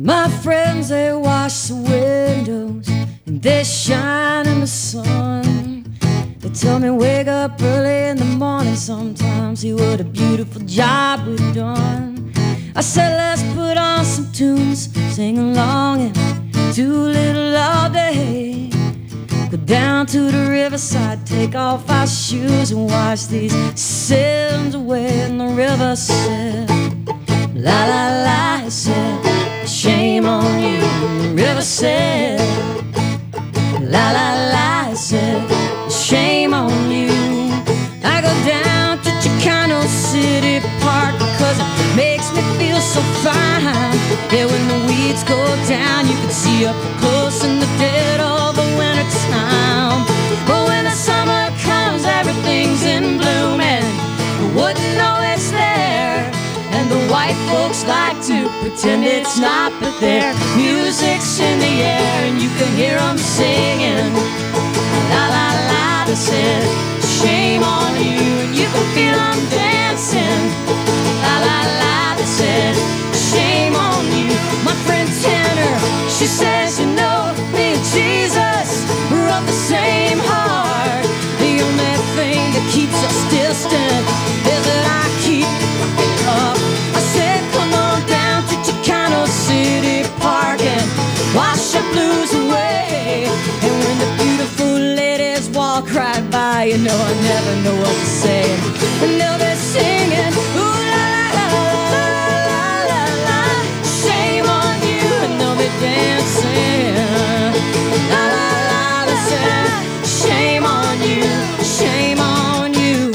My friends, they wash the windows and they shine in the sun. They tell me wake up early in the morning sometimes, see what a beautiful job we've done. I said let's put on some tunes, sing along and do a little all day. Go down to the riverside, take off our shoes and wash these sins away. And the river said, la la la, it said, shame on you. The river said, la la la, it said, shame on you. I go down to Chicano City Park because it makes me feel so fine. Yeah, when the weeds go down, you can see up close in the dead of the winter time. But when the summer comes, everything's in bloom and you wouldn't know it's there. And the white folks like to pretend it's not, but their music's in the air and you can hear them singing. La la la, they said, shame on you. And you can feel them dancing. La la la, they said, shame on you. My friend Tanner, she says, you know, me and Jesus, we're of the same heart. The only thing that keeps us distant is that I keep up. I said, come on down to Chicano City Park and wash your blues away. And when the beautiful ladies walk right by, you know I never know what to say. And they'll be singing, ooh la la la la la la la, shame on you. And they'll be dancing, la la la, they said, shame on you, shame on you.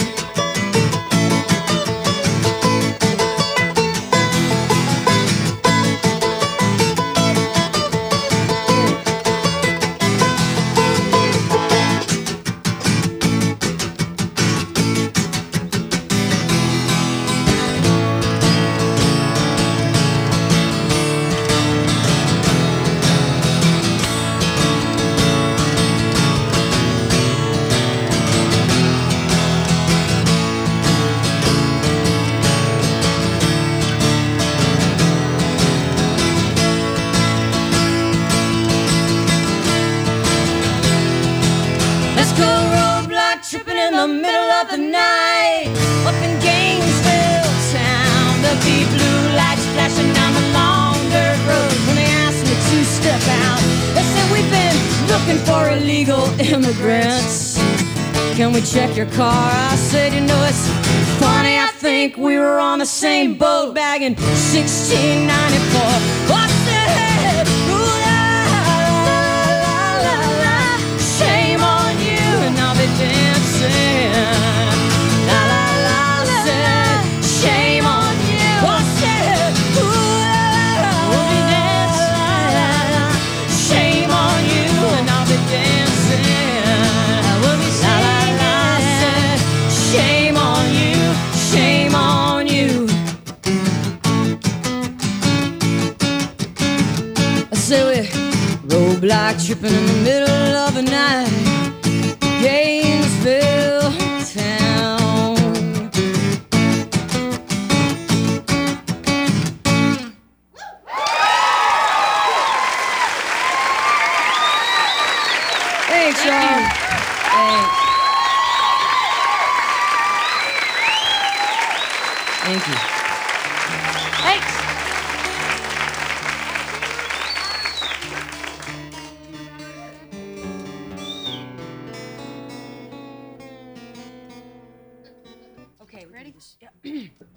Let's go roadblock tripping in the middle of the night, up in Gainesville town. There'll be blue lights flashing down the long dirt road. When they asked me to step out, they said we've been looking for illegal immigrants. Can we check your car? I said, you know, it's funny, I think we were on the same boat back in 1694. I said, ooh la la la la la, shame on you. And I'll be dancing, la la la la, said, shame on you. I said, ooh la la la, we'll be dancing, la la la, shame on you. And I'll be dancing, we'll be singing, la la la, said, shame on you, shame on you. I said we roadblock tripping in the middle of the night, Gainesville town. Thanks, y'all. Thanks. Thank you. Thanks. Okay, ready? Yeah.